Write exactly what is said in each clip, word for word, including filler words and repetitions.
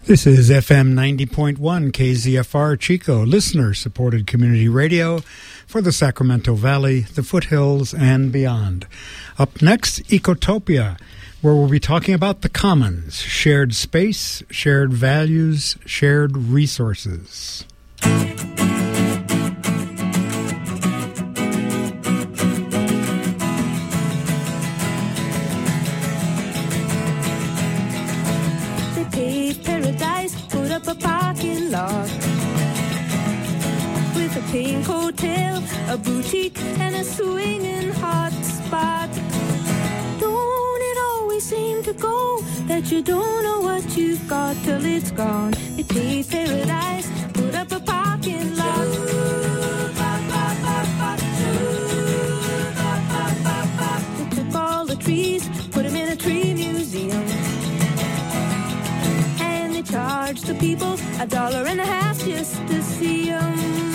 This is F M ninety point one K Z F R Chico, listener-supported community radio for the Sacramento Valley, the foothills, and beyond. Up next, Ecotopia, where we'll be talking about the commons, shared space, shared values, shared resources. A parking lot with a pink hotel, a boutique, and a swinging hot spot. Don't it always seem to go that you don't know what you've got till it's gone? They paved paradise, put up a parking lot. They took all the trees, put them in a tree museum. Charge the people a dollar and a half just to see them.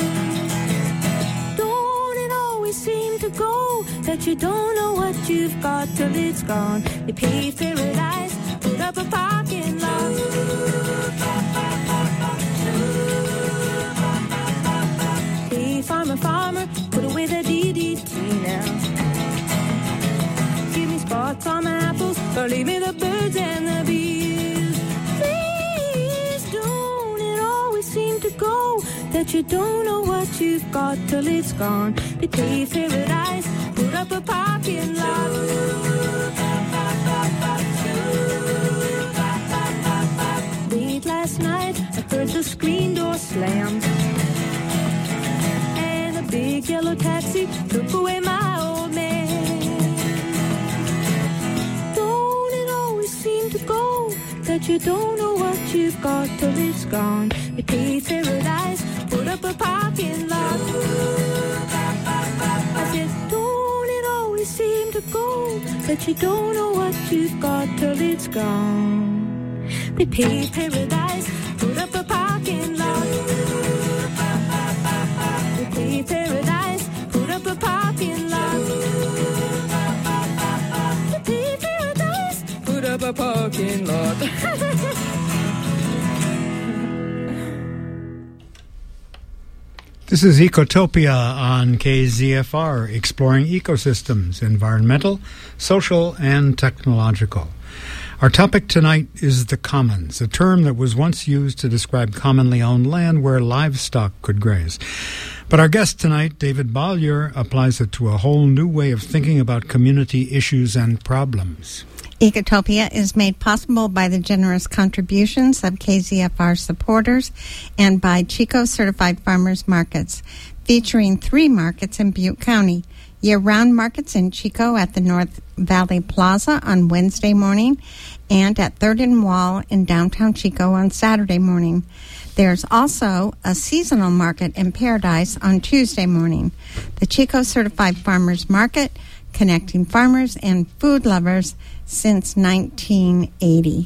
Don't it always seem to go that you don't know what you've got till it's gone? They paved paradise, put up a parking lot. Hey, farmer, farmer, put away the D D T now. Give me spots on my apples, or leave me the birds and the bees. Seem to go that you don't know what you've got till it's gone. They paved paradise, put up a parking lot. Late last night, I heard the screen door slam, and a big yellow taxi took away my old man. Don't it always seem to go that you don't know what you've got till it's gone? They paved paradise, put up a parking lot. I said, don't it always seem to go that you don't know what you've got till it's gone? They paved paradise, put up a parking lot. They paved paradise, put up a parking lot. They paved paradise, put up a parking lot. This is Ecotopia on K Z F R, exploring ecosystems, environmental, social, and technological. Our topic tonight is the commons, a term that was once used to describe commonly owned land where livestock could graze. But our guest tonight, David Bollier, applies it to a whole new way of thinking about community issues and problems. Ecotopia is made possible by the generous contributions of K Z F R supporters and by Chico Certified Farmers Markets, featuring three markets in Butte County. Year-round markets in Chico at the North Valley Plaza on Wednesday morning and at third and Wall in downtown Chico on Saturday morning. There's also a seasonal market in Paradise on Tuesday morning. The Chico Certified Farmers Market, connecting farmers and food lovers since nineteen eighty.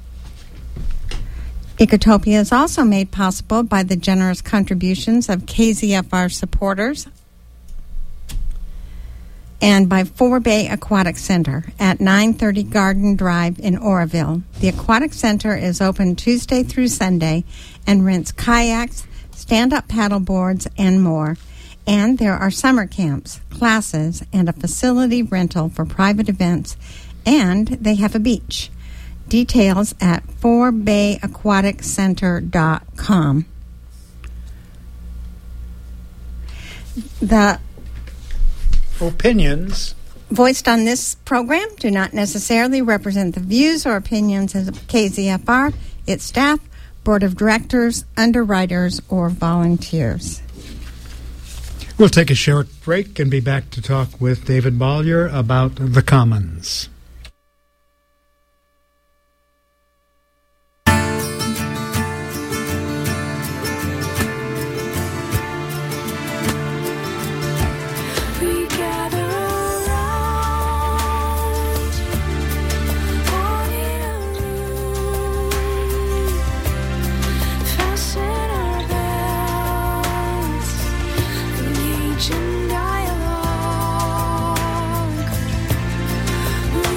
Ecotopia is also made possible by the generous contributions of K Z F R supporters and by Four Bay Aquatic Center at nine thirty Garden Drive in Oroville. The Aquatic Center is open Tuesday through Sunday and rents kayaks, stand-up paddle boards, and more. And there are summer camps, classes, and a facility rental for private events, and they have a beach. Details at four bay aquatic center dot com. The opinions voiced on this program do not necessarily represent the views or opinions of K Z F R, its staff, board of directors, underwriters, or volunteers. We'll take a short break and be back to talk with David Bollier about the commons. Dialogue.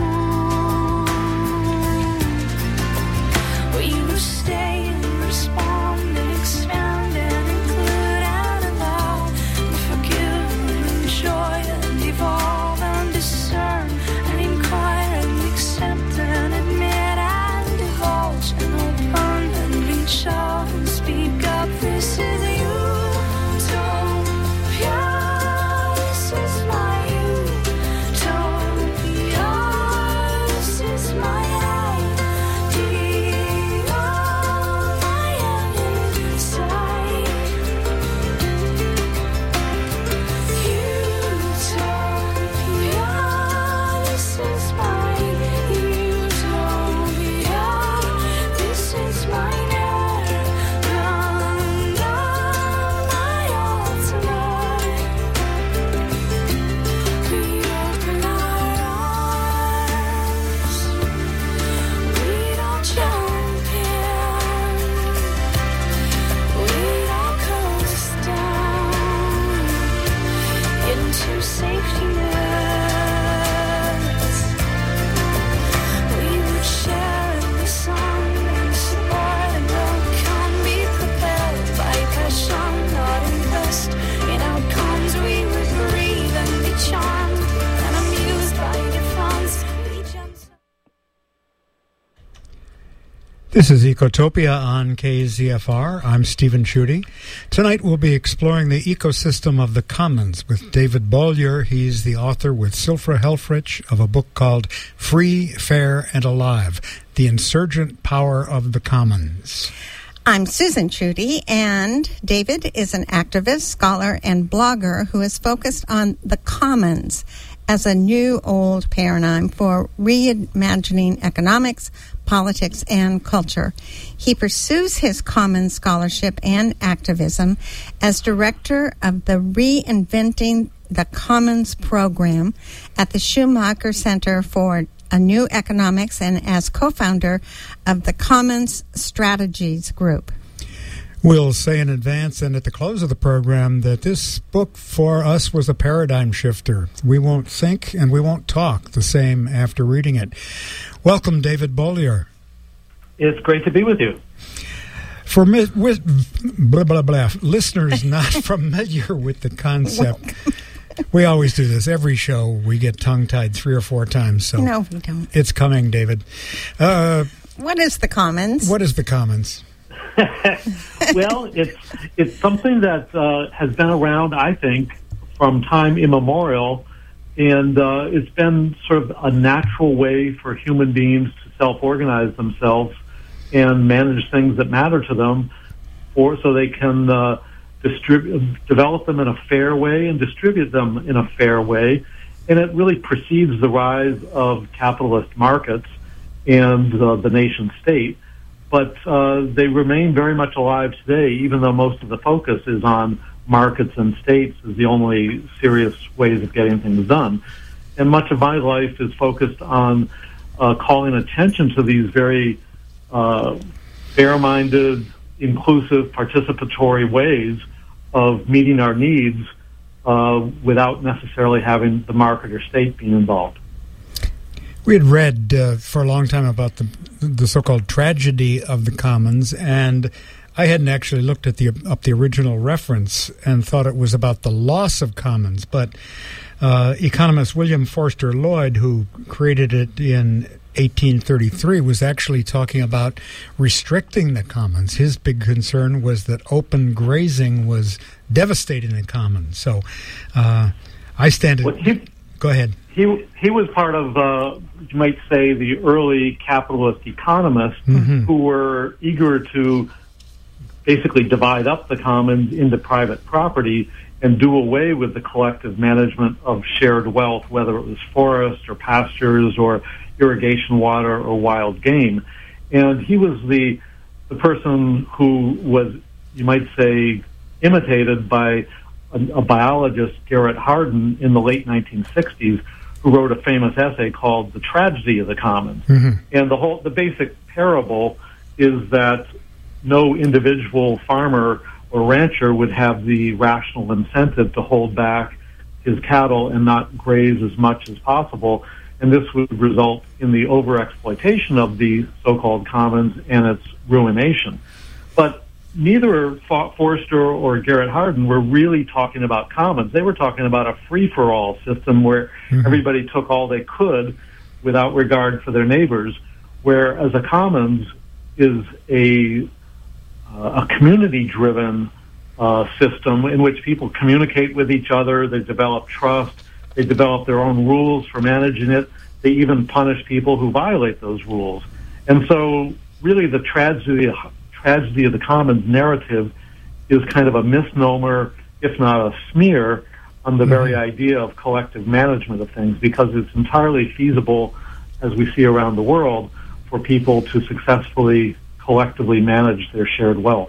This is Ecotopia on K Z F R. I'm Stephen Schutte. Tonight we'll be exploring the ecosystem of the commons with David Bollier. He's the author with Silfra Helfrich of a book called Free, Fair, and Alive, The Insurgent Power of the Commons. I'm Susan Schutte, and David is an activist, scholar, and blogger who is focused on the commons as a new old paradigm for reimagining economics, politics, and culture. He pursues his commons scholarship and activism as director of the Reinventing the Commons program at the Schumacher Center for a New Economics and as co-founder of the Commons Strategies Group. We'll say in advance and at the close of the program that this book for us was a paradigm shifter. We won't think and we won't talk the same after reading it. Welcome, David Bollier. It's great to be with you. For mi- with blah, blah, blah, listeners not familiar with the concept, we always do this. Every show we get tongue-tied three or four times. So no, we don't. It's coming, David. Uh, what is the commons? What is the commons? Well, it's it's something that uh, has been around, I think, from time immemorial, and uh, it's been sort of a natural way for human beings to self-organize themselves and manage things that matter to them, or so they can uh, distribute, develop them in a fair way and distribute them in a fair way. And it really precedes the rise of capitalist markets and uh, the nation state. But uh, they remain very much alive today, even though most of the focus is on markets and states as the only serious ways of getting things done. And much of my life is focused on uh, calling attention to these very uh, fair-minded, inclusive, participatory ways of meeting our needs uh, without necessarily having the market or state being involved. We had read uh, for a long time about the the so-called tragedy of the commons, and I hadn't actually looked at the up the original reference and thought it was about the loss of commons. But uh, economist William Forster Lloyd, who created it in eighteen thirty-three, was actually talking about restricting the commons. His big concern was that open grazing was devastating the commons. So uh, I stand at... Well, he, go ahead. He he was part of, uh, you might say, the early capitalist economists mm-hmm. who were eager to basically divide up the commons into private property and do away with the collective management of shared wealth, whether it was forest or pastures or irrigation water or wild game. And he was the the person who was, you might say, imitated by a, a biologist, Garrett Hardin, in the late nineteen sixties, who wrote a famous essay called The Tragedy of the Commons. Mm-hmm. And the whole, the basic parable is that no individual farmer or rancher would have the rational incentive to hold back his cattle and not graze as much as possible. and this would result in the overexploitation of the so-called commons and its ruination. But neither Forster or Garrett Hardin were really talking about commons. They were talking about a free-for-all system where mm-hmm. everybody took all they could without regard for their neighbors, whereas a commons is a, uh, a community-driven uh, system in which people communicate with each other, they develop trust, they develop their own rules for managing it, they even punish people who violate those rules. And so really the tragedy, tragedy of the commons narrative is kind of a misnomer, if not a smear, on the mm-hmm. very idea of collective management of things, because it's entirely feasible, as we see around the world, for people to successfully collectively manage their shared wealth.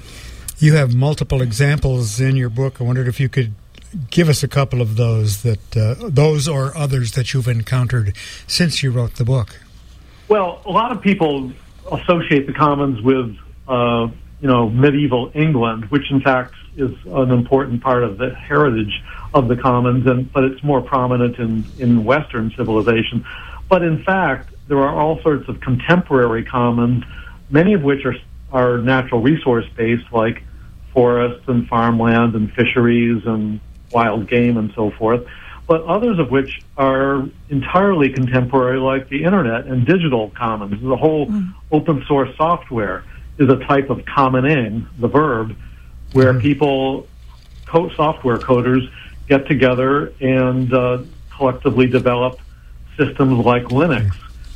You have multiple examples in your book. I wondered if you could give us a couple of those, that uh, those or others that you've encountered since you wrote the book. Well, a lot of people associate the commons with, uh, you know, medieval England, which in fact is an important part of the heritage of the commons, and but it's more prominent in, in Western civilization. But in fact, there are all sorts of contemporary commons, many of which are are natural resource based, like forests and farmland and fisheries and wild game and so forth, but others of which are entirely contemporary, like the internet and digital commons. The whole mm. open source software is a type of commoning, the verb, where mm. people, co- software coders, get together and uh, collectively develop systems like Linux,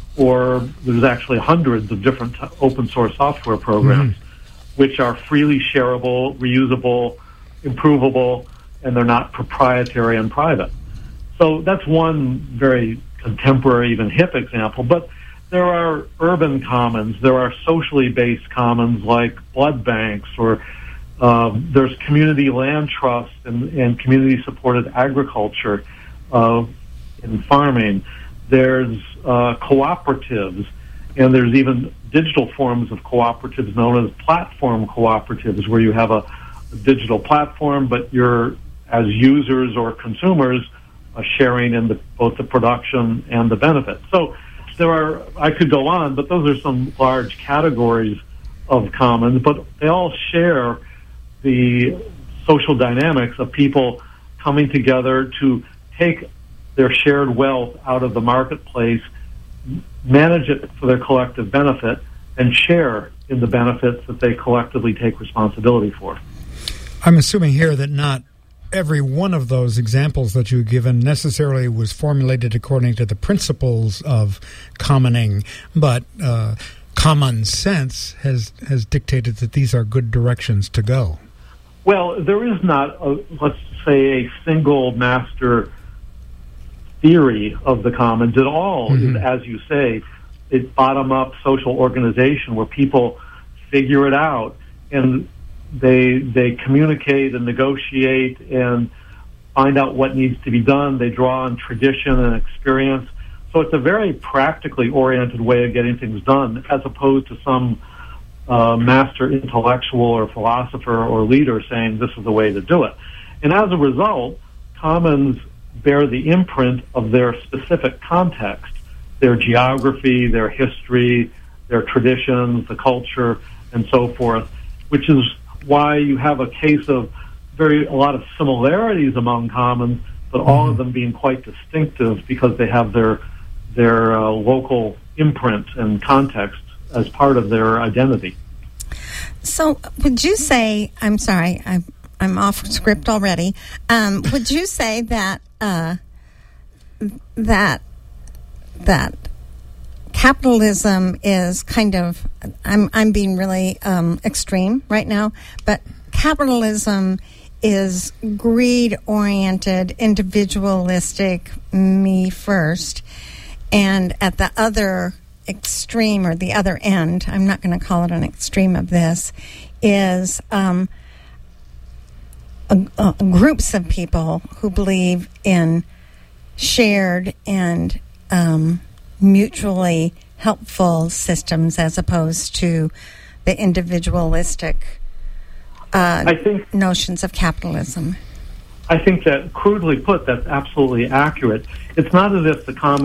or there's actually hundreds of different t- open source software programs, mm-hmm. which are freely shareable, reusable, improvable, and they're not proprietary and private. So that's one very contemporary, even hip example. But there are urban commons, there are socially based commons like blood banks, or um, there's community land trusts and, and community supported agriculture uh, in farming. There's uh, cooperatives, and there's even digital forms of cooperatives known as platform cooperatives, where you have a, a digital platform, but you're, as users or consumers, uh, sharing in the, both the production and the benefit. So there are, I could go on, but those are some large categories of commons, but they all share the social dynamics of people coming together to take their shared wealth out of the marketplace, manage it for their collective benefit, and share in the benefits that they collectively take responsibility for. I'm assuming here that not every one of those examples that you've given necessarily was formulated according to the principles of commoning, but uh, common sense has, has dictated that these are good directions to go. Well, there is not, a, let's say, a single master theory of the commons at all. Mm-hmm. Is, as you say, it's bottom-up social organization where people figure it out and they they communicate and negotiate and find out what needs to be done. They draw on tradition and experience. So it's a very practically oriented way of getting things done, as opposed to some uh, master intellectual or philosopher or leader saying this is the way to do it. And as a result, commons bear the imprint of their specific context, their geography, their history, their traditions, the culture, and so forth, which is why you have a case of very a lot of similarities among commons, but all of them being quite distinctive because they have their their uh, local imprint and context as part of their identity. So would you say, I'm sorry, I'm, I'm off script already, um, would you say that uh, that that capitalism is kind of, I'm I'm being really um, extreme right now, but capitalism is greed-oriented, individualistic, me first, and at the other extreme or the other end, I'm not going to call it an extreme of this, is um, a, a, groups of people who believe in shared and um, mutually helpful systems as opposed to the individualistic uh, I think, notions of capitalism. I think that, crudely put, that's absolutely accurate. It's not as if the commons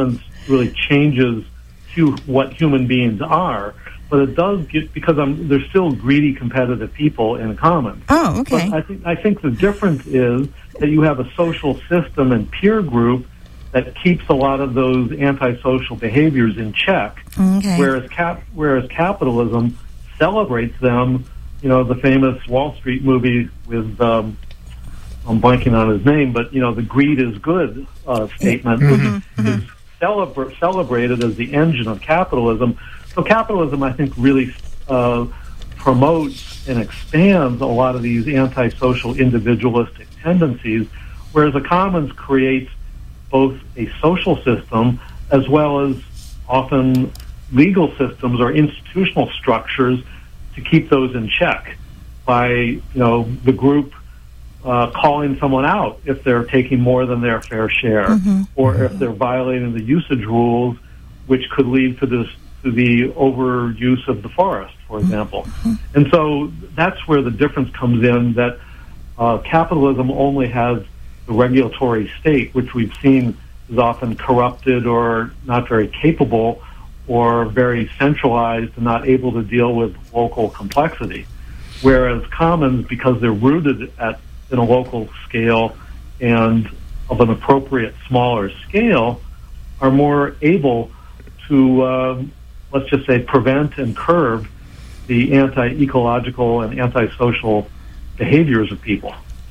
really changes to what human beings are, but it does get, because I'm, there's still greedy, competitive people in commons. Oh, okay. But I think I think the difference is that you have a social system and peer group that keeps a lot of those antisocial behaviors in check, Okay. whereas cap, whereas capitalism celebrates them. You know, the famous Wall Street movie with, um, I'm blanking on his name, but, you know, the greed is good uh, statement Mm-hmm. is celebra- celebrated as the engine of capitalism. So capitalism, I think, really uh, promotes and expands a lot of these antisocial individualistic tendencies, whereas the commons creates both a social system as well as often legal systems or institutional structures to keep those in check by, you know, the group uh, calling someone out if they're taking more than their fair share, Mm-hmm. or if they're violating the usage rules, which could lead to this to the overuse of the forest, for example. Mm-hmm. And so that's where the difference comes in, that uh, capitalism only has the regulatory state, which we've seen is often corrupted or not very capable or very centralized and not able to deal with local complexity. Whereas commons, because they're rooted at in a local scale and of an appropriate smaller scale, are more able to, uh, let's just say, prevent and curb the anti-ecological and antisocial behaviors of people.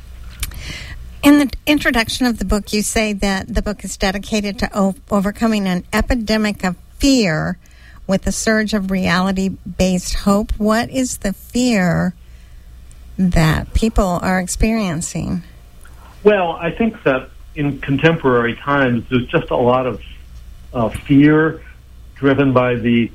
In the introduction of the book, you say that the book is dedicated to o- overcoming an epidemic of fear with a surge of reality-based hope. What is the fear that people are experiencing? Well, I think that in contemporary times, there's just a lot of uh, fear driven by the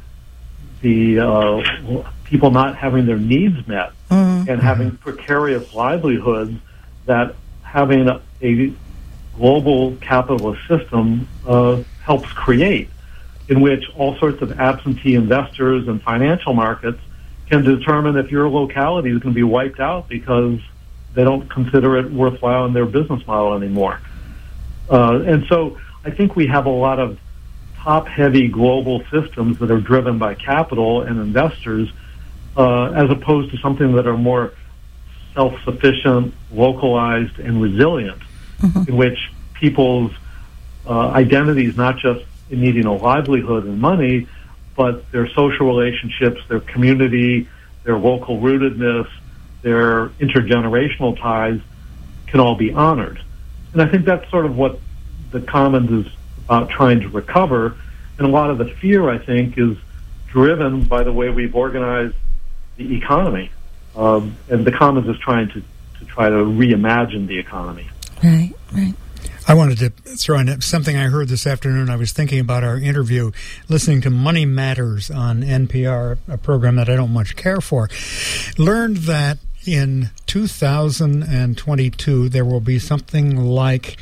the uh, people not having their needs met Mm-hmm. and having precarious livelihoods that having a, a global capitalist system uh, helps create, in which all sorts of absentee investors and financial markets can determine if your locality is going to be wiped out because they don't consider it worthwhile in their business model anymore. Uh, and so I think we have a lot of top-heavy global systems that are driven by capital and investors, uh, as opposed to something that are more self-sufficient, localized, and resilient, Mm-hmm. in which people's uh, identities, not just in needing a livelihood and money, but their social relationships, their community, their local rootedness, their intergenerational ties can all be honored. And I think that's sort of what the commons is about trying to recover. And a lot of the fear, I think, is driven by the way we've organized the economy. Um, and the commons is trying to, to try to reimagine the economy. Right, right. I wanted to throw in something I heard this afternoon. I was thinking about our interview, listening to Money Matters on N P R, a program that I don't much care for. Learned that in two thousand twenty-two, there will be something like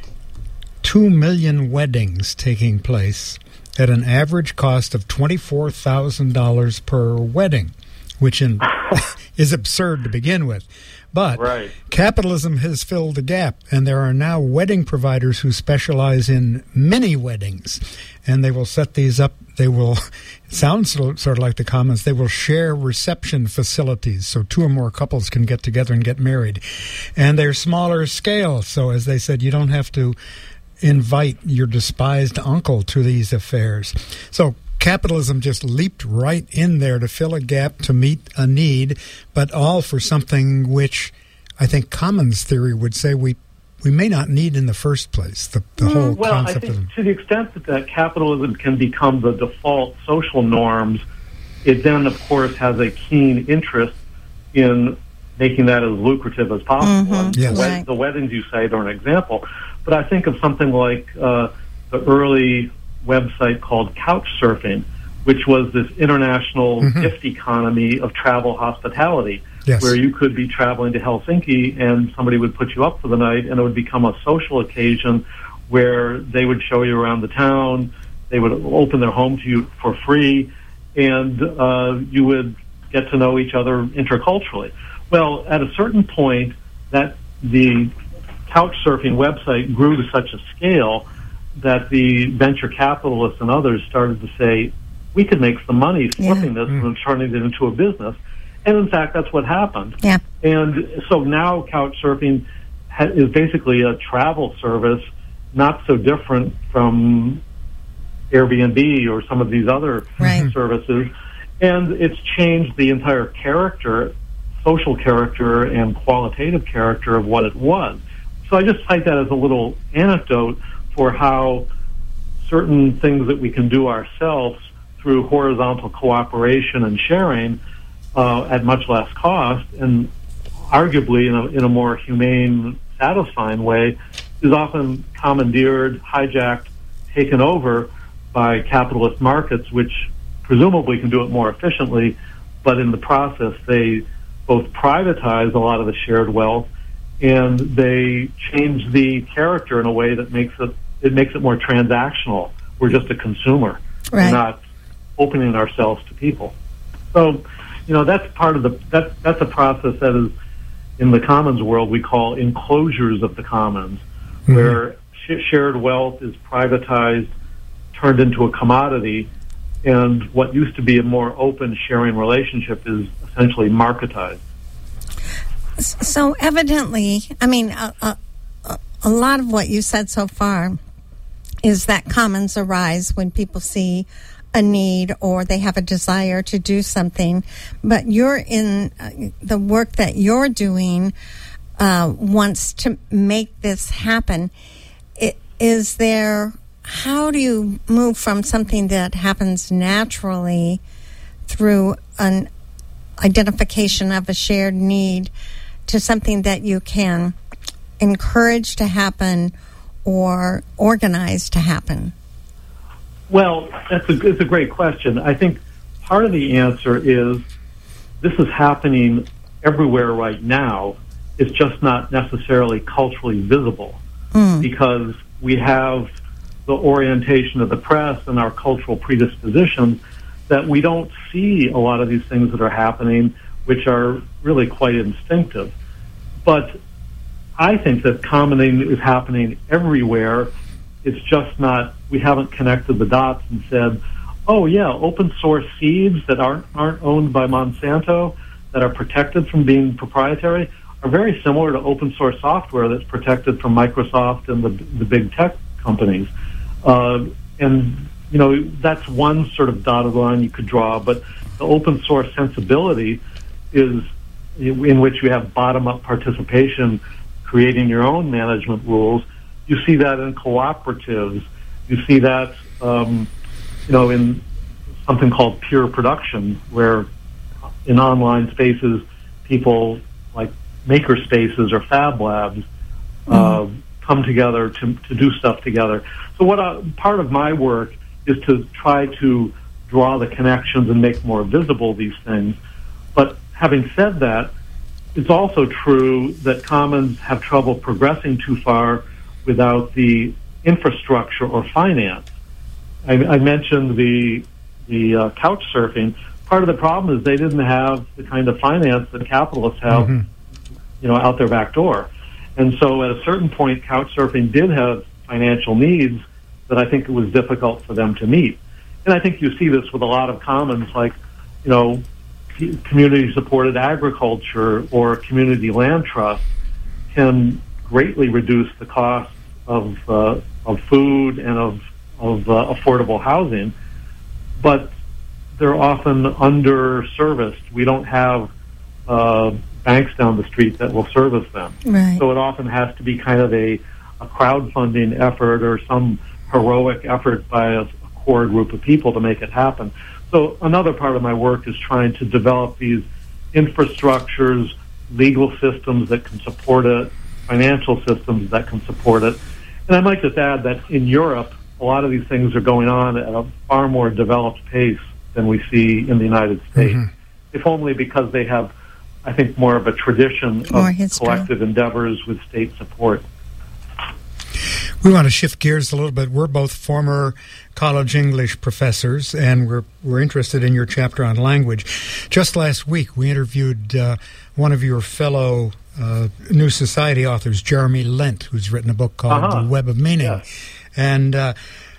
two million weddings taking place at an average cost of twenty-four thousand dollars per wedding, which in, is absurd to begin with. But Right. capitalism has filled the gap, and there are now wedding providers who specialize in mini weddings, and they will set these up. They will, it sounds sort of like the commons, they will share reception facilities so two or more couples can get together and get married. And they're smaller scale, so as they said, you don't have to invite your despised uncle to these affairs. So capitalism just leaped right in there to fill a gap, to meet a need, but all for something which I think commons theory would say we we may not need in the first place, the, the whole Well, I concept think of... to the extent that, that capitalism can become the default social norms, it then, of course, has a keen interest in making that as lucrative as possible. Mhm. And Yes. the, wed- Right. the weddings you cite are an example. But I think of something like uh, the early website called Couchsurfing, which was this international Mhm. gift economy of travel hospitality, Yes. where you could be traveling to Helsinki and somebody would put you up for the night, and it would become a social occasion where they would show you around the town, they would open their home to you for free, and uh, you would get to know each other interculturally. Well, at a certain point, that the Couchsurfing website grew to such a scale that the venture capitalists and others started to say, we could make some money flipping yeah. this mm. and turning it into a business. And in fact, that's what happened. Yeah. And so now Couchsurfing ha- is basically a travel service, not so different from Airbnb or some of these other right. services. And it's changed the entire character, social character and qualitative character of what it was. So I just cite that as a little anecdote for how certain things that we can do ourselves through horizontal cooperation and sharing uh, at much less cost, and arguably in a, in a more humane, satisfying way, is often commandeered, hijacked, taken over by capitalist markets, which presumably can do it more efficiently, but in the process they both privatize a lot of the shared wealth and they change the character in a way that makes it it makes it more transactional. We're just a consumer. Right. We're not opening ourselves to people. So, you know, that's part of the that that's a process that is in the commons world we call enclosures of the commons, mm-hmm. where sh- shared wealth is privatized, turned into a commodity, and what used to be a more open sharing relationship is essentially marketized. So evidently, I mean, a, a, a lot of what you said so far is that commons arise when people see a need or they have a desire to do something. But you're in uh, the work that you're doing uh, wants to make this happen. It, is there, how do you move from something that happens naturally through an identification of a shared need to something that you can encourage to happen or organize to happen? Well, that's a, it's a great question. I think part of the answer is this is happening everywhere right now. It's just not necessarily culturally visible mm. because we have the orientation of the press and our cultural predispositions that we don't see a lot of these things that are happening, which are really quite instinctive. But I think that commoning is happening everywhere. It's just not, we haven't connected the dots and said, oh yeah, open source seeds that aren't aren't owned by Monsanto, that are protected from being proprietary, are very similar to open source software that's protected from Microsoft and the, the big tech companies. Uh, and, you know, that's one sort of dotted line you could draw, but the open source sensibility is in which you have bottom-up participation, creating your own management rules. You see that in cooperatives. You see that, um, you know, in something called peer production, where in online spaces, people like maker spaces or fab labs uh, mm-hmm. come together to, to do stuff together. So what I, part of my work is to try to draw the connections and make more visible these things. But having said that, it's also true that commons have trouble progressing too far without the infrastructure or finance. I, I mentioned the the uh, couch surfing. Part of the problem is they didn't have the kind of finance that capitalists have, mm-hmm. you know, out their back door. And so at a certain point, couch surfing did have financial needs that I think it was difficult for them to meet. And I think you see this with a lot of commons, like, you know, community-supported agriculture or community land trust can greatly reduce the cost of uh, of food and of of uh, affordable housing, but they're often under-serviced. We don't have uh, banks down the street that will service them. Right. So it often has to be kind of a, a crowdfunding effort or some heroic effort by a, a core group of people to make it happen. So another part of my work is trying to develop these infrastructures, legal systems that can support it, financial systems that can support it. And I might just add that in Europe, a lot of these things are going on at a far more developed pace than we see in the United States, mm-hmm. if only because they have, I think, more of a tradition more of history. Collective endeavors with state support. We want to shift gears a little bit. We're both former college English professors, and we're we're interested in your chapter on language. Just last week, we interviewed uh, one of your fellow uh, New Society authors, Jeremy Lent, who's written a book called uh-huh. The Web of Meaning. Yes. And uh,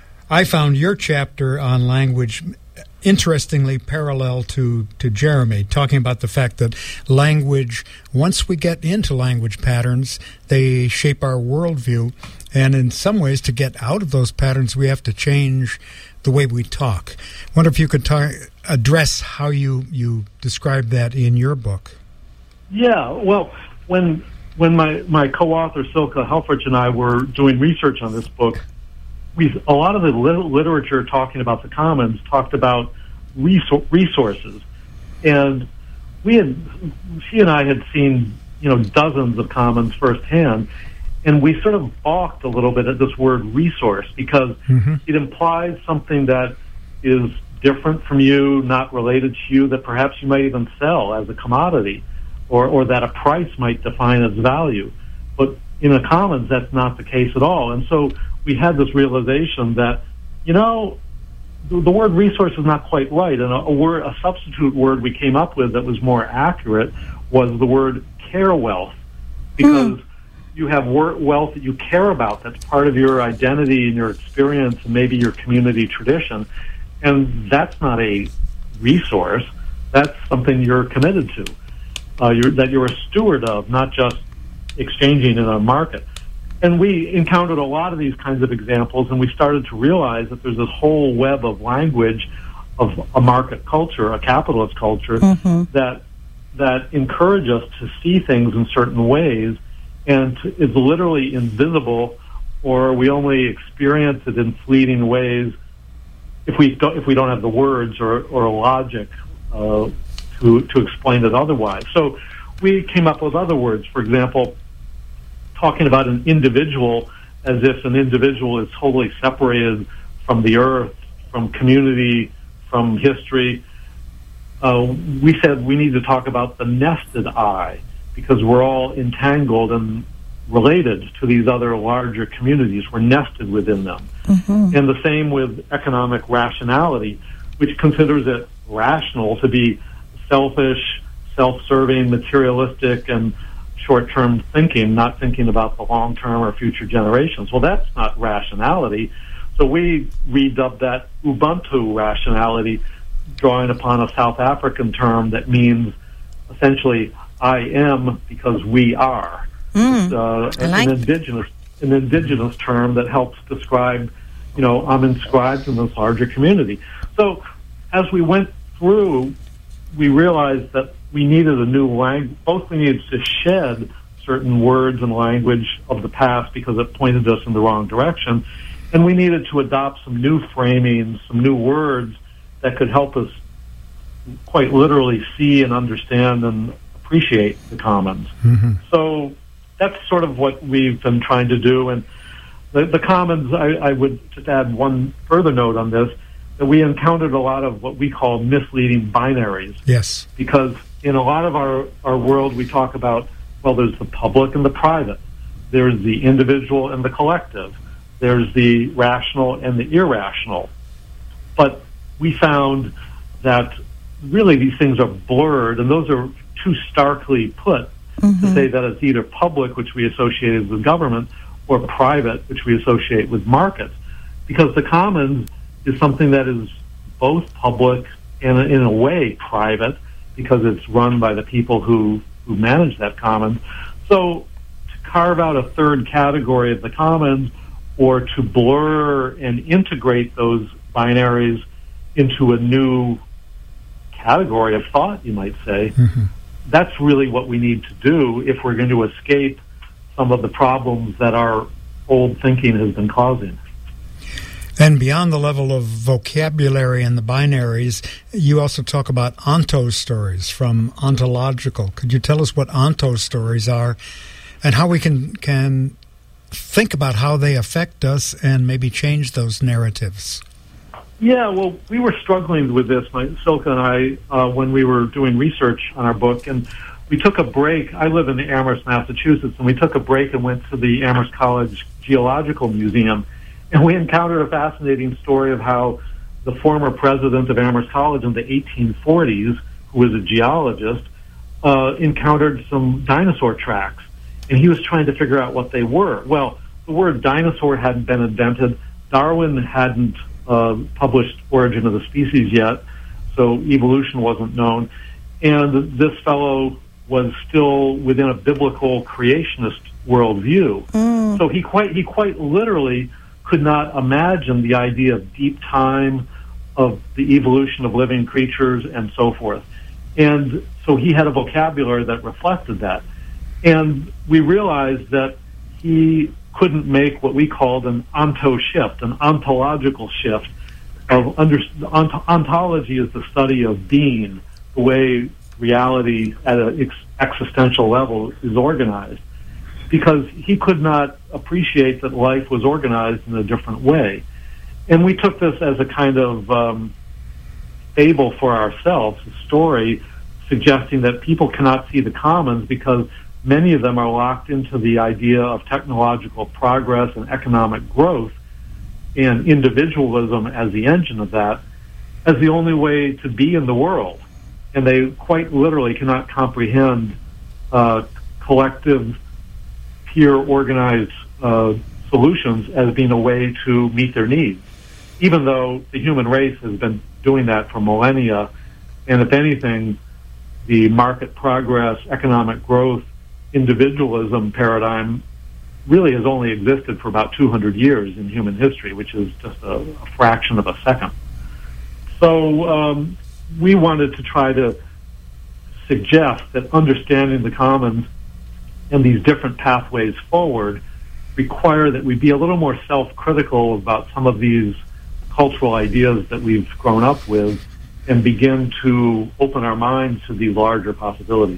I found your chapter on language interestingly parallel to, to Jeremy, talking about the fact that language, once we get into language patterns, they shape our worldview. And in some ways, to get out of those patterns, we have to change the way we talk. I wonder if you could ta- address how you, you describe that in your book. Yeah, well, when when my, my co-author Silke Helfrich and I were doing research on this book, we a lot of the lit- literature talking about the commons talked about resor- resources, and we had she and I had seen you know dozens of commons firsthand, and we sort of balked a little bit at this word resource because mm-hmm. it implies something that is different from you, not related to you, that perhaps you might even sell as a commodity, or, or that a price might define as value. But in a commons, that's not the case at all. And so we had this realization that, you know, the, the word resource is not quite right. And a, a word, a substitute word we came up with that was more accurate was the word care wealth, because mm. you have wor- wealth that you care about, that's part of your identity and your experience and maybe your community tradition. And that's not a resource. That's something you're committed to, uh, you're, that you're a steward of, not just exchanging in a market. And we encountered a lot of these kinds of examples, and we started to realize that there's this whole web of language of a market culture, a capitalist culture, mm-hmm. that that encourage us to see things in certain ways, and to, is literally invisible, or we only experience it in fleeting ways if we don't, if we don't have the words or, or logic uh, to to explain it otherwise. So we came up with other words. For example, talking about an individual as if an individual is totally separated from the earth, from community, from history. Uh, we said we need to talk about the nested I, because we're all entangled and related to these other larger communities. We're nested within them. Mm-hmm. And the same with economic rationality, which considers it rational to be selfish, self-serving, materialistic, and short-term thinking, not thinking about the long-term or future generations. Well, that's not rationality. So we redubbed that Ubuntu rationality, drawing upon a South African term that means essentially I am because we are. Mm, it's, uh, like an indigenous an indigenous term that helps describe, you know, I'm inscribed in this larger community. So as we went through, we realized that we needed a new language. Both we needed to shed certain words and language of the past because it pointed us in the wrong direction, and we needed to adopt some new framings, some new words that could help us quite literally see and understand and appreciate the commons. Mm-hmm. So that's sort of what we've been trying to do. And the, the commons, I, I would just add one further note on this, that we encountered a lot of what we call misleading binaries. Yes. Because in a lot of our, our world, we talk about, well, there's the public and the private. There's the individual and the collective. There's the rational and the irrational. But we found that really these things are blurred, and those are too starkly put mm-hmm. to say that it's either public, which we associate with government, or private, which we associate with markets. Because the commons is something that is both public and in a way private, because it's run by the people who, who manage that commons. So to carve out a third category of the commons, or to blur and integrate those binaries into a new category of thought, you might say, mm-hmm. that's really what we need to do if we're going to escape some of the problems that our old thinking has been causing. And beyond the level of vocabulary and the binaries, you also talk about onto stories from ontological. Could you tell us what onto stories are and how we can can think about how they affect us and maybe change those narratives? Yeah, well, we were struggling with this, my Silke and I, uh, when we were doing research on our book, and we took a break. I live in Amherst, Massachusetts, and we took a break and went to the Amherst College Geological Museum, and we encountered a fascinating story of how the former president of Amherst College in the eighteen forties, who was a geologist, uh, encountered some dinosaur tracks, and he was trying to figure out what they were. Well, the word dinosaur hadn't been invented. Darwin hadn't uh, published Origin of the Species yet, so evolution wasn't known. And this fellow was still within a biblical creationist worldview. Mm. So he quite he quite literally could not imagine the idea of deep time, of the evolution of living creatures, and so forth. And so he had a vocabulary that reflected that. And we realized that he couldn't make what we called an onto shift, an ontological shift. Of under, ont, ontology is the study of being, the way reality at an ex, existential level is organized, because he could not appreciate that life was organized in a different way. And we took this as a kind of um, fable for ourselves, a story suggesting that people cannot see the commons because many of them are locked into the idea of technological progress and economic growth and individualism as the engine of that, as the only way to be in the world. And they quite literally cannot comprehend uh, collective, peer-organized uh, solutions as being a way to meet their needs, even though the human race has been doing that for millennia. And if anything, the market progress, economic growth, individualism paradigm really has only existed for about two hundred years in human history, which is just a, a fraction of a second. So um, we wanted to try to suggest that understanding the commons and these different pathways forward require that we be a little more self-critical about some of these cultural ideas that we've grown up with and begin to open our minds to these larger possibilities.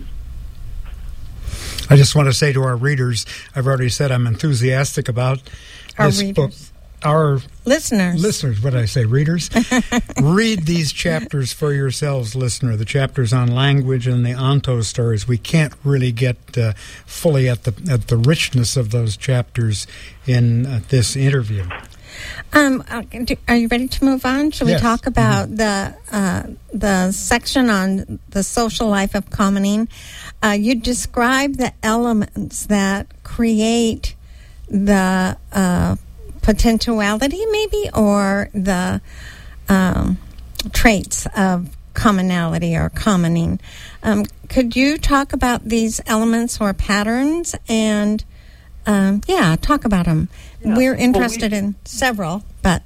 I just want to say to our readers, I've already said I'm enthusiastic about our this readers. book. Our listeners. Listeners, what did I say? Readers? Read these chapters for yourselves, listener. The chapters on language and the Onto stories. We can't really get uh, fully at the at the richness of those chapters in uh, this interview. Um, are you ready to move on? Should yes. we talk about mm-hmm. the uh, the section on the social life of commoning? Uh, you describe the elements that create the uh, potentiality, maybe, or the um, traits of commonality or commoning. Um, could you talk about these elements or patterns and um, yeah, talk about them? Yeah. We're interested well, we, in several, but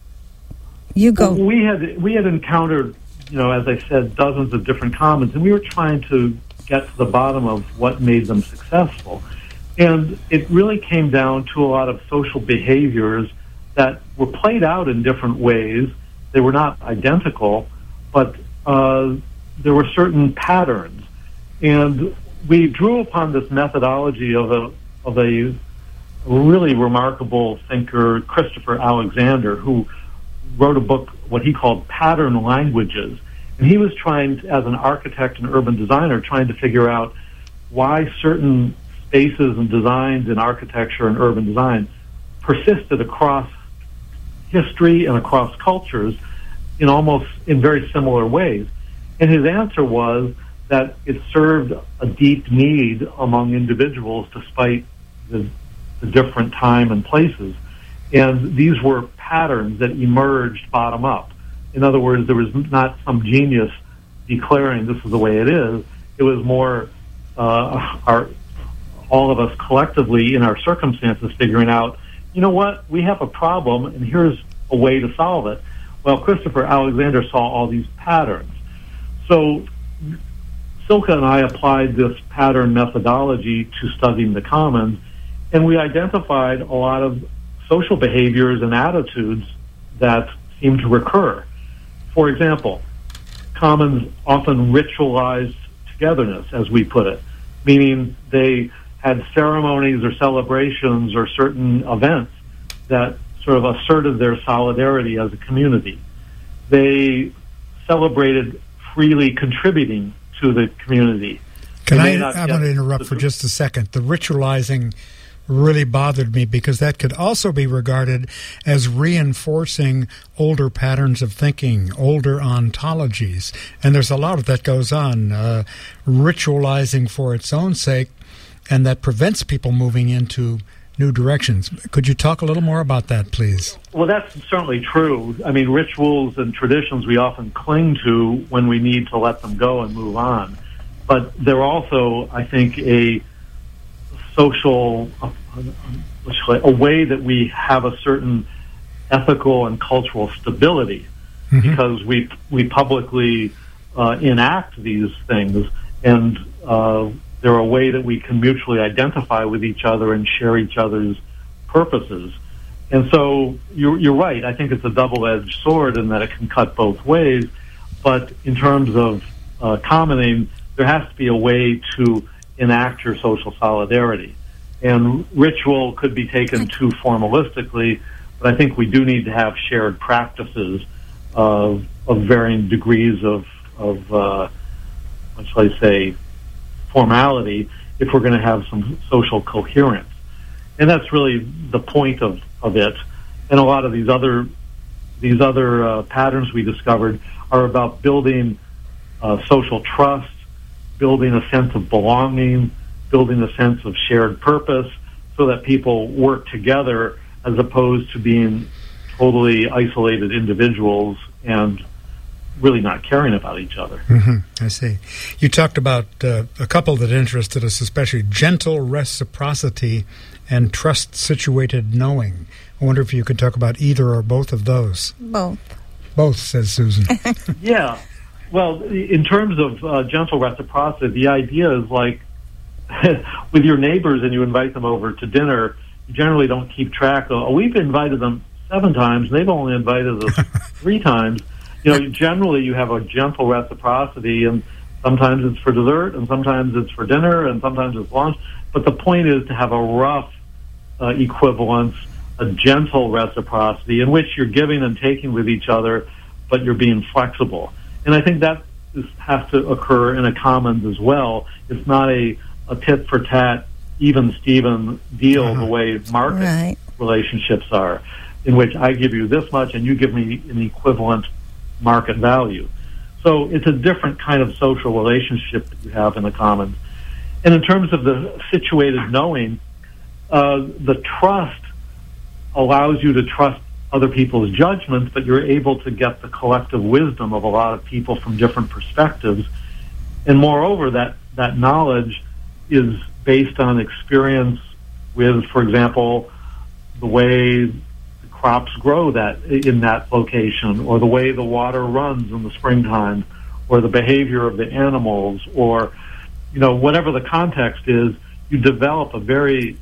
you go. Well, we had we had encountered, you know, as I said, dozens of different commons, and we were trying to get to the bottom of what made them successful. And it really came down to a lot of social behaviors that were played out in different ways. They were not identical, but uh, there were certain patterns. And we drew upon this methodology of a of a really remarkable thinker, Christopher Alexander, who wrote a book, what he called Pattern Languages. And he was trying, as an architect and urban designer, trying to figure out why certain spaces and designs in architecture and urban design persisted across history and across cultures in almost in very similar ways. And his answer was that it served a deep need among individuals despite the, the different time and places. And these were patterns that emerged bottom up. In other words, there was not some genius declaring this is the way it is. It was more uh, our all of us collectively in our circumstances figuring out, you know what, we have a problem and here's a way to solve it. Well, Christopher Alexander saw all these patterns. So Silke and I applied this pattern methodology to studying the commons, and we identified a lot of social behaviors and attitudes that seem to recur. For example, commons often ritualized togetherness, as we put it, meaning they had ceremonies or celebrations or certain events that sort of asserted their solidarity as a community. They celebrated freely contributing to the community. Can I, I'm going to interrupt for just a second. The ritualizing really bothered me because that could also be regarded as reinforcing older patterns of thinking, older ontologies. And there's a lot of that goes on, uh, ritualizing for its own sake, and that prevents people moving into new directions. Could you talk a little more about that, please? Well, that's certainly true. I mean, rituals and traditions we often cling to when we need to let them go and move on. But they're also, I think, a social, a, a way that we have a certain ethical and cultural stability, mm-hmm. because we we publicly uh, enact these things, and uh, they're a way that we can mutually identify with each other and share each other's purposes. And so you're, you're right. I think it's a double-edged sword in that it can cut both ways. But in terms of uh, commoning, there has to be a way to enact your social solidarity. And ritual could be taken too formalistically, but I think we do need to have shared practices of, of varying degrees of, of uh, what shall I say, formality, if we're going to have some social coherence. And that's really the point of, of it. And a lot of these other these other uh, patterns we discovered are about building uh, social trust, building a sense of belonging, building a sense of shared purpose, so that people work together as opposed to being totally isolated individuals and really not caring about each other. Mm-hmm. I see. You talked about uh, a couple that interested us, especially gentle reciprocity and trust-situated knowing. I wonder if you could talk about either or both of those. Both. Both, says Susan. Yeah. Well, in terms of uh, gentle reciprocity, the idea is like with your neighbors and you invite them over to dinner, you generally don't keep track of, oh, we've invited them seven times, they've only invited us three times. You know, generally you have a gentle reciprocity, and sometimes it's for dessert, and sometimes it's for dinner, and sometimes it's lunch. But the point is to have a rough uh, equivalence, a gentle reciprocity in which you're giving and taking with each other, but you're being flexible. And I think that is, has to occur in a commons as well. It's not a, a tit-for-tat, even-steven deal uh-huh. the way market right. relationships are, in which I give you this much and you give me an equivalent market value. So it's a different kind of social relationship that you have in the commons. And in terms of the situated knowing, uh, the trust allows you to trust other people's judgments, but you're able to get the collective wisdom of a lot of people from different perspectives. And moreover, that, that knowledge is based on experience with, for example, the way crops grow that in that location, or the way the water runs in the springtime, or the behavior of the animals, or, you know, whatever the context is, you develop a very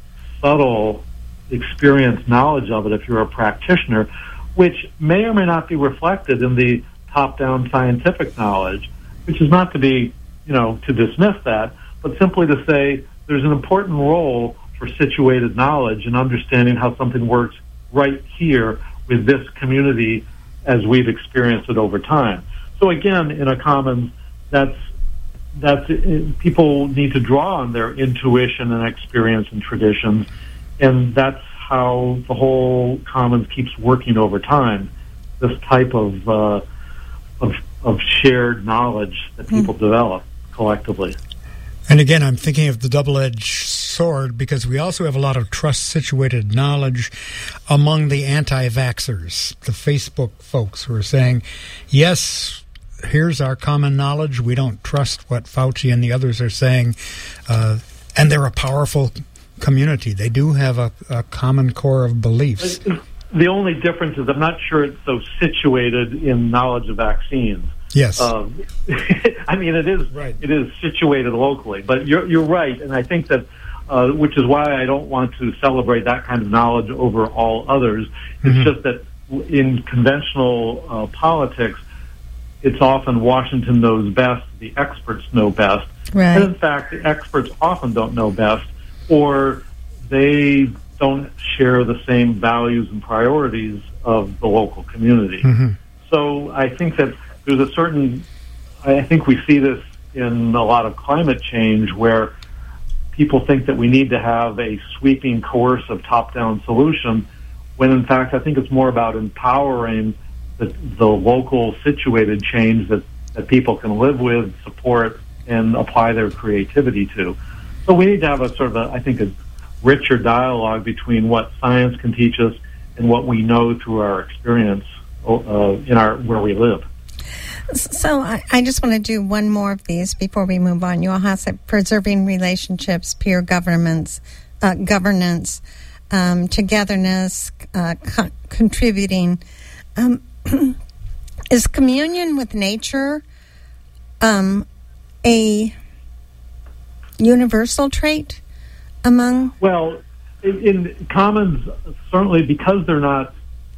subtle experienced knowledge of it if you're a practitioner, which may or may not be reflected in the top-down scientific knowledge, which is not to be, you know, to dismiss that, but simply to say there's an important role for situated knowledge and understanding how something works right here with this community as we've experienced it over time. So again, in a commons, that's that's people need to draw on their intuition and experience and traditions, and that's how the whole commons keeps working over time. This type of uh, of, of shared knowledge that people mm. develop collectively. And again, I'm thinking of the double-edged sword because we also have a lot of trust-situated knowledge among the anti-vaxxers, the Facebook folks who are saying, yes, here's our common knowledge. We don't trust what Fauci and the others are saying. Uh, and they're a powerful community. They do have a, a common core of beliefs. The only difference is I'm not sure it's so situated in knowledge of vaccines. Yes. Um, I mean, it is right. It is situated locally, but you're you're right, and I think that, uh, which is why I don't want to celebrate that kind of knowledge over all others. It's mm-hmm. just that in conventional uh, politics, it's often Washington knows best, the experts know best, right. and in fact, the experts often don't know best, or they don't share the same values and priorities of the local community. Mm-hmm. So I think that there's a certain, I think we see this in a lot of climate change where people think that we need to have a sweeping, coercive, top-down solution, when in fact I think it's more about empowering the, the local situated change that, that people can live with, support, and apply their creativity to. So we need to have a sort of, a, I think, a, richer dialogue between what science can teach us and what we know through our experience uh, in our where we live. So I, I just want to do one more of these before we move on. You all have said preserving relationships, peer governments, uh, governance, um, togetherness, uh, co- contributing. Um, is communion with nature um, a universal trait among? Well, in, in commons, certainly because they're not,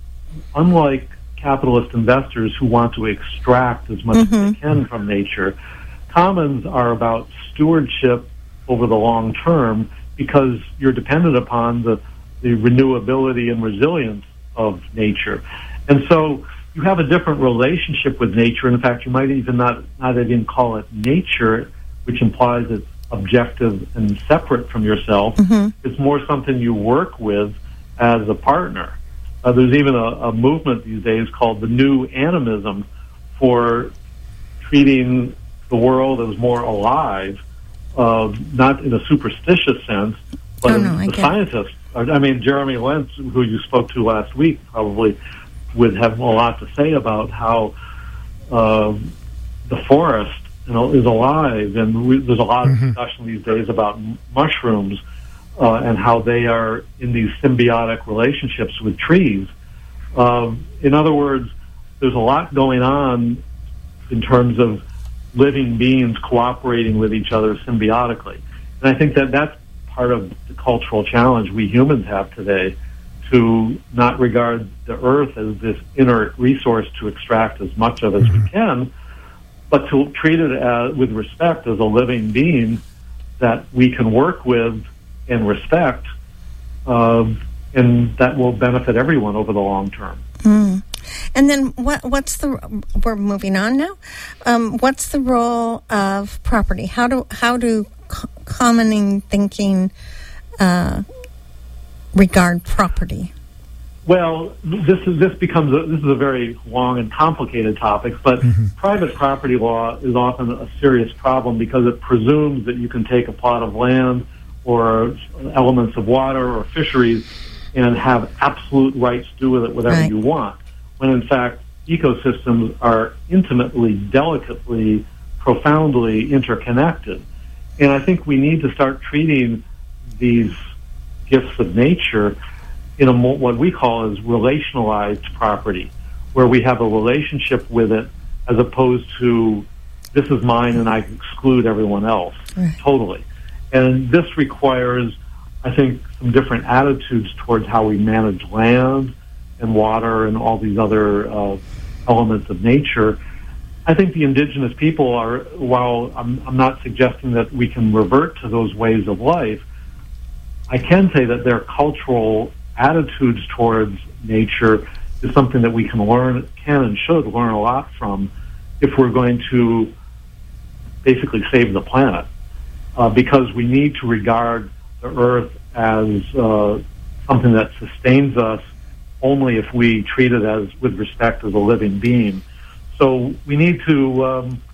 unlike capitalist investors who want to extract as much mm-hmm. as they can from nature, commons are about stewardship over the long term because you're dependent upon the, the renewability and resilience of nature. And so you have a different relationship with nature. In fact, you might even not, not even call it nature, which implies it's objective and separate from yourself. Mm-hmm. It's more something you work with as a partner. Uh, there's even a, a movement these days called the New Animism for treating the world as more alive, uh, not in a superstitious sense, but oh, no, the scientists. I mean, Jeremy Lentz, who you spoke to last week, probably would have a lot to say about how uh, the forest, you know, is alive, and we, there's a lot mm-hmm. of discussion these days about m- mushrooms. Uh, and how they are in these symbiotic relationships with trees. Um, in other words, there's a lot going on in terms of living beings cooperating with each other symbiotically. And I think that that's part of the cultural challenge we humans have today, to not regard the earth as this inert resource to extract as much of as we can, but to treat it as, with respect as a living being that we can work with and respect, um, and that will benefit everyone over the long term. Mm. And then what, what's the, we're moving on now, um, what's the role of property? How do how do co- commoning thinking uh, regard property? Well, this is this becomes a, this is a very long and complicated topic, but mm-hmm. private property law is often a serious problem because it presumes that you can take a plot of land or elements of water or fisheries and have absolute rights to do with it whatever right. you want, when in fact ecosystems are intimately, delicately, profoundly interconnected. And I think we need to start treating these gifts of nature in a more, what we call as relationalized property, where we have a relationship with it as opposed to this is mine and I exclude everyone else right. totally. And this requires, I think, some different attitudes towards how we manage land and water and all these other uh, elements of nature. I think the indigenous people are, while I'm, I'm not suggesting that we can revert to those ways of life, I can say that their cultural attitudes towards nature is something that we can learn, can and should learn a lot from if we're going to basically save the planet. Uh, because we need to regard the earth as uh, something that sustains us only if we treat it as with respect as a living being. So we need to um,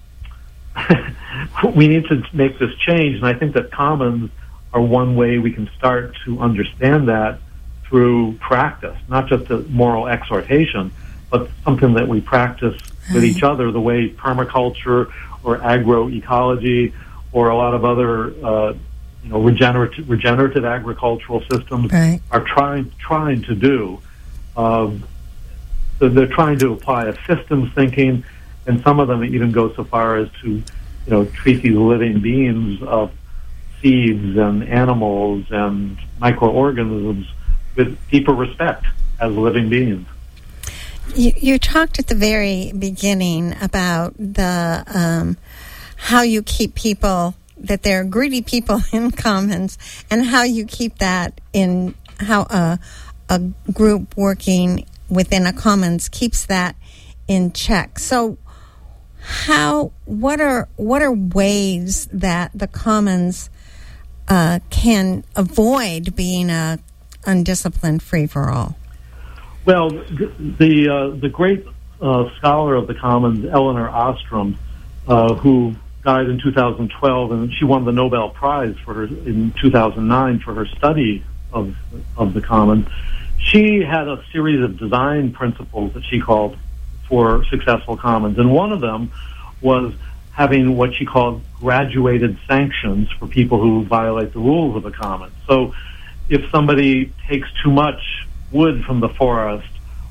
we need to make this change, and I think that commons are one way we can start to understand that through practice, not just a moral exhortation, but something that we practice with each other, the way permaculture or agroecology or a lot of other, uh, you know, regenerative, regenerative agricultural systems right. are trying trying to do. Um, so they're trying to apply a systems thinking, and some of them even go so far as to, you know, treat these living beings of seeds and animals and microorganisms with deeper respect as living beings. You, you talked at the very beginning about the um, how you keep people, that there are greedy people in commons, and how you keep that in, how a, a group working within a commons keeps that in check. So how, what are, what are ways that the commons uh, can avoid being a undisciplined free-for-all? Well, the uh, the great uh, scholar of the commons, Elinor Ostrom, uh, who died in two thousand twelve, and she won the Nobel Prize for her in two thousand nine for her study of of the commons. She had a series of design principles that she called for successful commons, and one of them was having what she called graduated sanctions for people who violate the rules of the commons. So if somebody takes too much wood from the forest,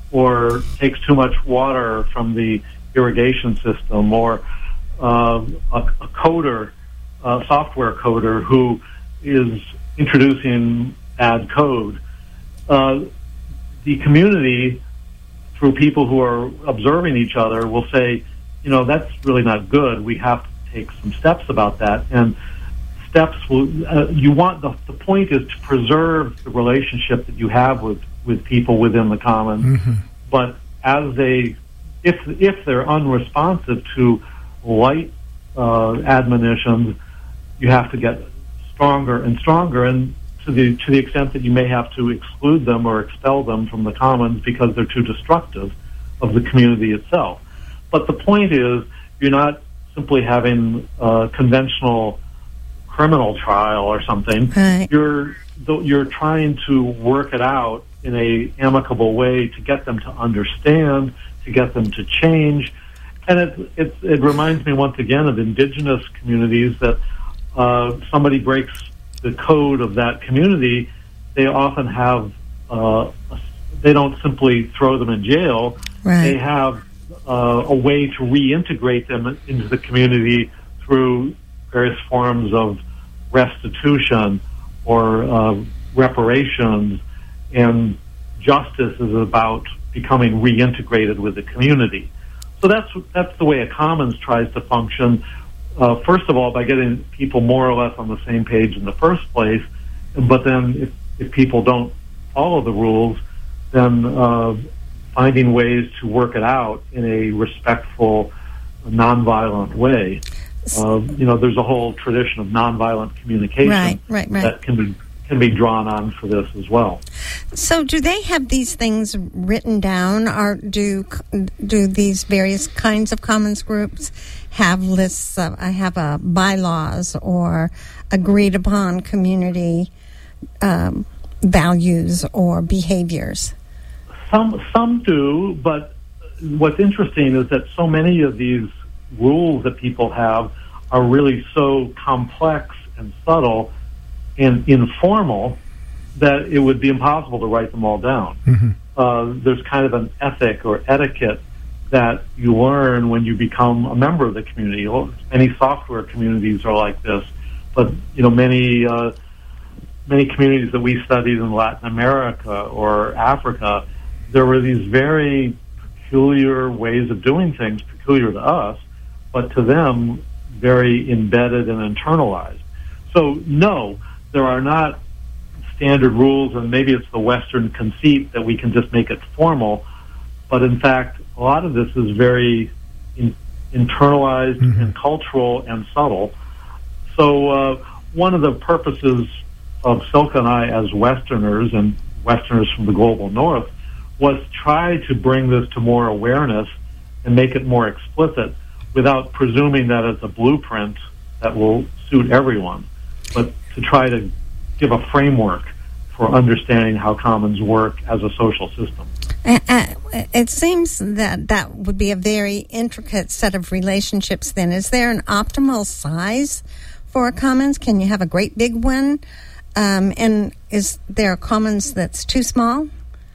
or takes too much water from the irrigation system, or uh, a, a coder, a software coder who is introducing bad code, uh, the community, through people who are observing each other, will say, you know, that's really not good. We have to take some steps about that. And steps will, uh, you want, the, the point is to preserve the relationship that you have with, with people within the commons. Mm-hmm. But as they, if, if they're unresponsive to light uh, admonitions, you have to get stronger and stronger. And to the, to the extent that you may have to exclude them or expel them from the commons because they're too destructive of the community itself. But the point is, you're not simply having a conventional criminal trial or something. Right. You're you're trying to work it out in a amicable way to get them to understand, to get them to change. And it it, it reminds me once again of indigenous communities that uh, somebody breaks the code of that community, they often have uh, they don't simply throw them in jail. Right. They have Uh, a way to reintegrate them into the community through various forms of restitution or uh, reparations, and justice is about becoming reintegrated with the community. So that's that's the way a commons tries to function. Uh, first of all, by getting people more or less on the same page in the first place, but then if, if people don't follow the rules, then uh, finding ways to work it out in a respectful, nonviolent way. Uh, you know, there's a whole tradition of nonviolent communication right, right, right. that can be can be drawn on for this as well. So, do they have these things written down, or do do these various kinds of commons groups have lists of? I have a bylaws or agreed upon community um, values or behaviors. Some some do, but what's interesting is that so many of these rules that people have are really so complex and subtle and informal that it would be impossible to write them all down. Mm-hmm. Uh, there's kind of an ethic or etiquette that you learn when you become a member of the community. Many software communities are like this, but you know many uh, many communities that we studied in Latin America or Africa, there were these very peculiar ways of doing things, peculiar to us, but to them, very embedded and internalized. So, no, there are not standard rules, and maybe it's the Western conceit that we can just make it formal, but in fact, a lot of this is very in, internalized mm-hmm. and cultural and subtle. So, uh, one of the purposes of Silke and I as Westerners, and Westerners from the global North, was try to bring this to more awareness and make it more explicit without presuming that it's a blueprint that will suit everyone, but to try to give a framework for understanding how commons work as a social system. Uh, uh, it seems that that would be a very intricate set of relationships then. Is there an optimal size for a commons? Can you have a great big one? Um, and is there a commons that's too small?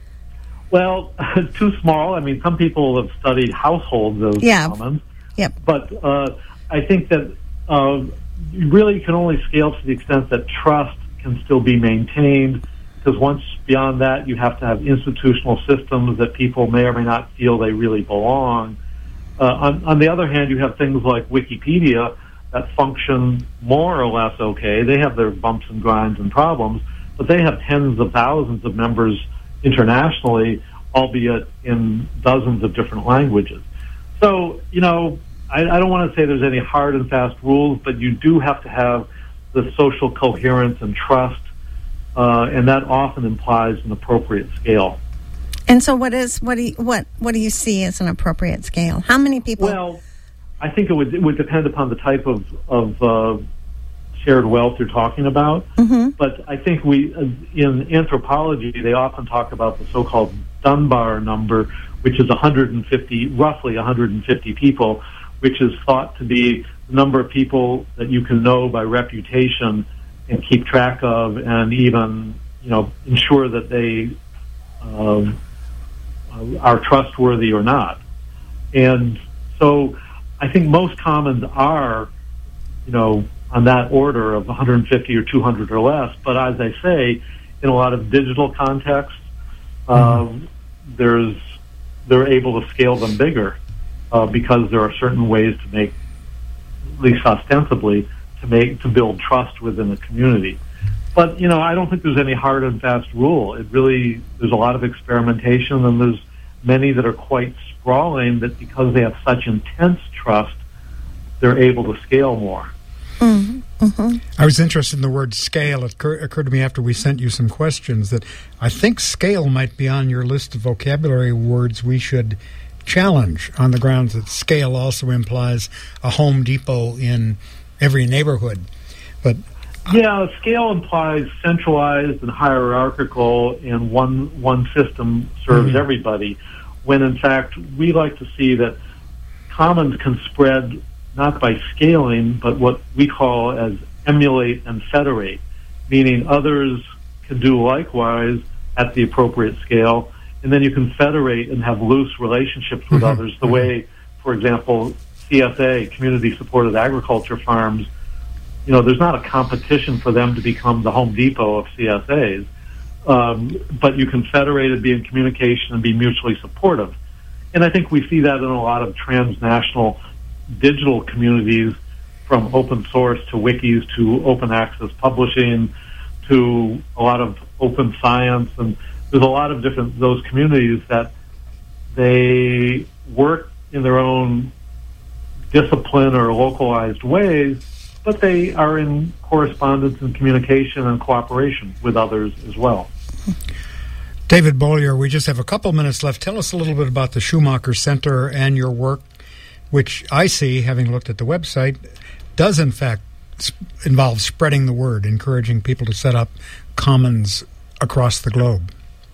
Well, too small. I mean, some people have studied households of yeah. commons. Yep. But uh, I think that uh, you really can only scale to the extent that trust can still be maintained, because once beyond that, you have to have institutional systems that people may or may not feel they really belong. Uh, on, on the other hand, you have things like Wikipedia that function more or less okay. They have their bumps and grinds and problems, but they have tens of thousands of members internationally, albeit in dozens of different languages. So, you know, I, I don't want to say there's any hard and fast rules, but you do have to have the social coherence and trust, uh, and that often implies an appropriate scale. And so what is what do you, what what do you see as an appropriate scale? How many people? Well, I think it would it would depend upon the type of of uh, shared wealth you're talking about. Mm-hmm. But I think we in anthropology they often talk about the so-called Dunbar number, which is one hundred fifty, roughly one hundred fifty people, which is thought to be the number of people that you can know by reputation and keep track of, and even you know ensure that they um, are trustworthy or not. And so I think most commons are, you know, on that order of one hundred fifty or two hundred or less. But as I say, in a lot of digital contexts, uh, mm-hmm. there's they're able to scale them bigger uh, because there are certain ways to make, at least ostensibly, to make to build trust within the community. But you know, I don't think there's any hard and fast rule. It really there's a lot of experimentation, and there's many that are quite sprawling that because they have such intense trust, they're able to scale more. Mm-hmm. Mm-hmm. I was interested in the word scale. It occur- occurred to me after we sent you some questions that I think scale might be on your list of vocabulary words we should challenge, on the grounds that scale also implies a Home Depot in every neighborhood. But yeah, scale implies centralized and hierarchical, and one one system serves mm-hmm. everybody, when in fact we like to see that commons can spread not by scaling, but what we call as emulate and federate, meaning others can do likewise at the appropriate scale, and then you can federate and have loose relationships with mm-hmm. others, the way, for example, C S A, community-supported agriculture farms, you know, there's not a competition for them to become the Home Depot of C S As, um, but you can federate and be in communication and be mutually supportive. And I think we see that in a lot of transnational digital communities, from open source to wikis to open access publishing to a lot of open science. And there's a lot of different, those communities that they work in their own discipline or localized ways, but they are in correspondence and communication and cooperation with others as well. David Bollier, we just have a couple minutes left. Tell us a little bit about the Schumacher Center and your work, which I see, having looked at the website, does in fact sp- involve spreading the word, encouraging people to set up commons across the globe.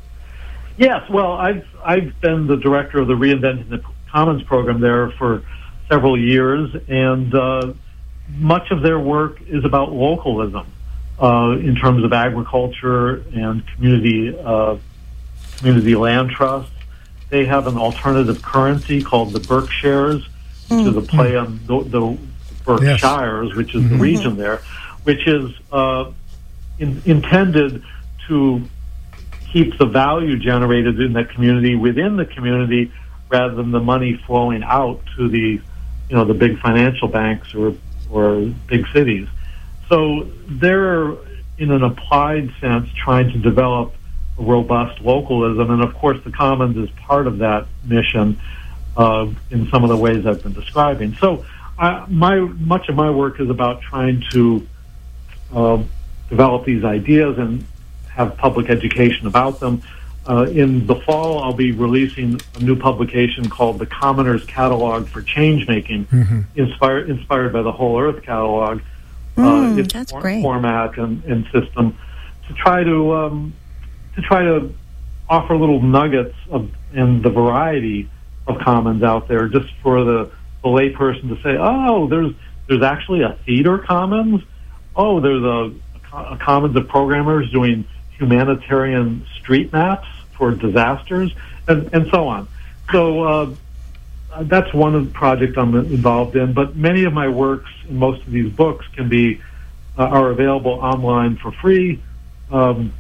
Yes, well, I've I've been the director of the Reinventing the Commons program there for several years, and uh, much of their work is about localism uh, in terms of agriculture and community uh, community land trusts. They have an alternative currency called the Berkshires, which mm-hmm. is a play on the, the Berkshires, yes. which is mm-hmm. the region there, which is uh, in, intended to keep the value generated in that community within the community, rather than the money flowing out to the, you know, the big financial banks or or big cities. So they're, in an applied sense, trying to develop a robust localism, and of course the Commons is part of that mission uh, in some of the ways I've been describing. So I, my much of my work is about trying to uh, develop these ideas and have public education about them. Uh, in the fall, I'll be releasing a new publication called The Commoners Catalog for Changemaking, mm-hmm. inspired inspired by the Whole Earth Catalog. Mm, uh, its that's for- great. format and, and system, to try to um, to try to offer little nuggets of and the variety of commons out there, just for the, the layperson to say, oh, there's there's actually a theater commons. Oh, there's a, a commons of programmers doing humanitarian street maps for disasters, and, and so on. So uh, that's one of the projects I'm involved in, but many of my works in most of these books can be uh, are available online for free, um,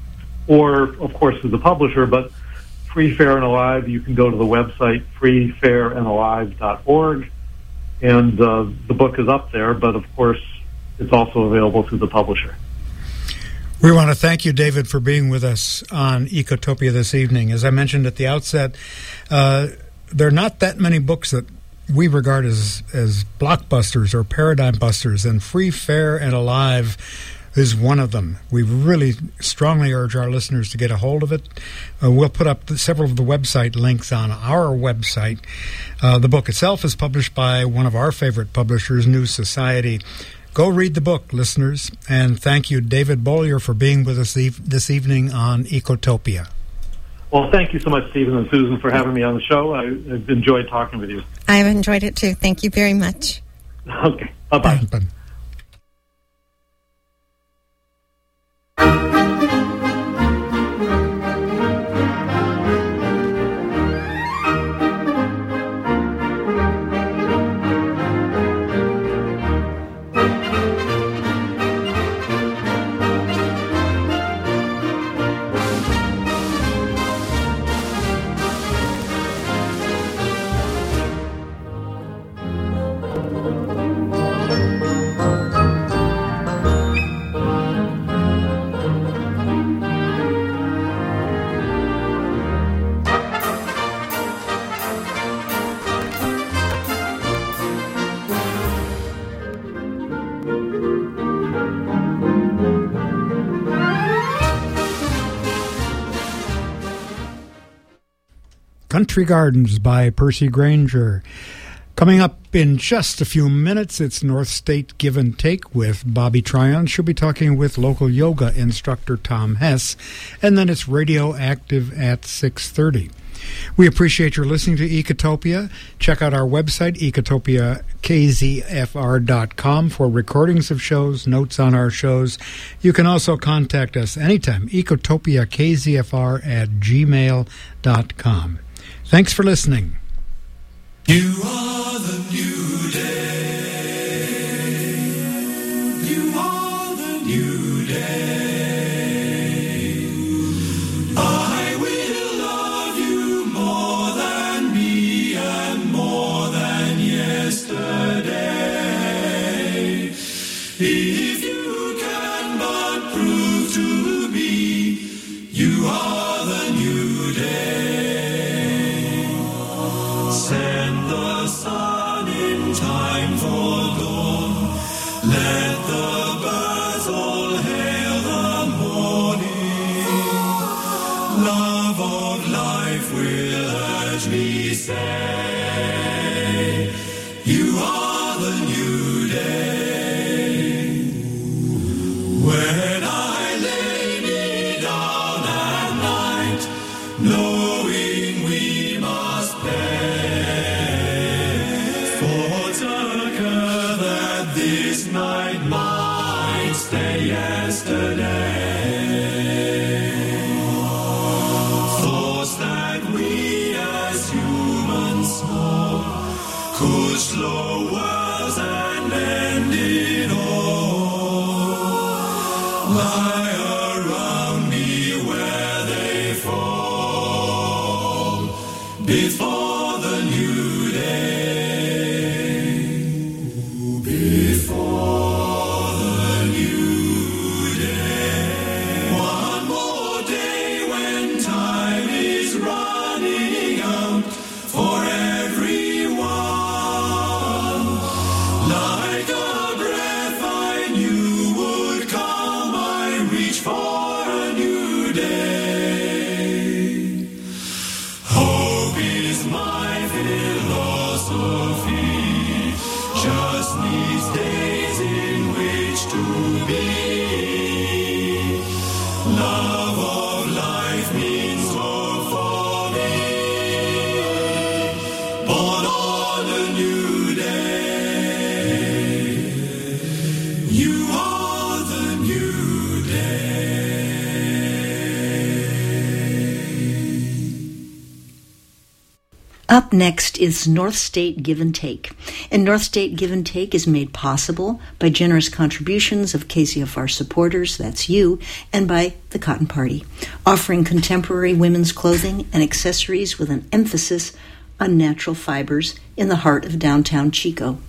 or of course through the publisher, but Free, Fair, and Alive, you can go to the website free fair and alive dot org, and uh, the book is up there, but of course it's also available through the publisher. We want to thank you, David, for being with us on Ecotopia this evening. As I mentioned at the outset, uh, there are not that many books that we regard as, as blockbusters or paradigm busters, and Free, Fair, and Alive is one of them. We really strongly urge our listeners to get a hold of it. Uh, we'll put up the, several of the website links on our website. Uh, the book itself is published by one of our favorite publishers, New Society. Go read the book, listeners, and thank you, David Bollier, for being with us eve- this evening on Ecotopia. Well, thank you so much, Stephen and Susan, for having me on the show. I, I've enjoyed talking with you. I've enjoyed it, too. Thank you very much. Okay. Bye-bye. Bye. Country Gardens by Percy Granger. Coming up in just a few minutes, it's North State Give and Take with Bobby Tryon. She'll be talking with local yoga instructor Tom Hess. And then it's Radioactive at six thirty. We appreciate your listening to Ecotopia. Check out our website, ecotopia k z f r dot com, for recordings of shows, notes on our shows. You can also contact us anytime, ecotopia k z f r at gmail dot com. Thanks for listening. You are the new day. You are the new day. I will love you more than me and more than yesterday. If you can but prove to me you are the new day. Send the sun in time for dawn. Let the birds all hail the morning. Love of life will urge me say, you are the new day. When I lay me down at night, knowing we must pay, thoughts occur that this night might stay yesterday. Thoughts that we as humans know could slow worlds and end it all, lie around me where they fall before the new day. Before the new day. One more day when time is running out for everyone. Like a breath I knew would come, I reach for a new day. Hope is my philosophy, just needs days in which to be. Love of life means hope for me, born on a new day. You are the new day. Up next is North State Give and Take. And North State Give and Take is made possible by generous contributions of K Z F R supporters, that's you, and by the Cotton Party, offering contemporary women's clothing and accessories with an emphasis on natural fibers in the heart of downtown Chico.